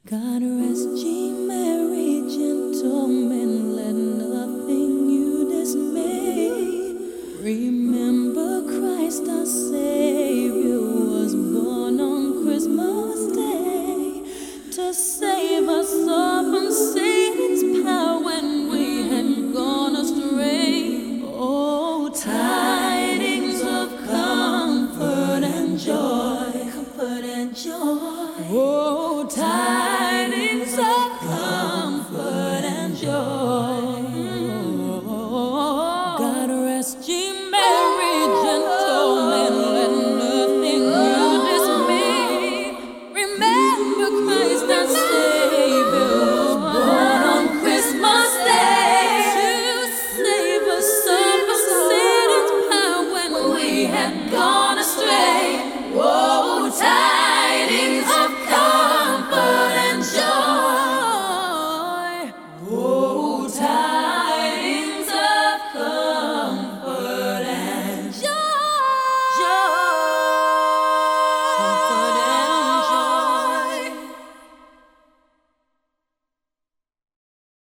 God rest ye merry gentlemen, let nothing you dismay. Remember Christ our Savior was born on Christmas Day to save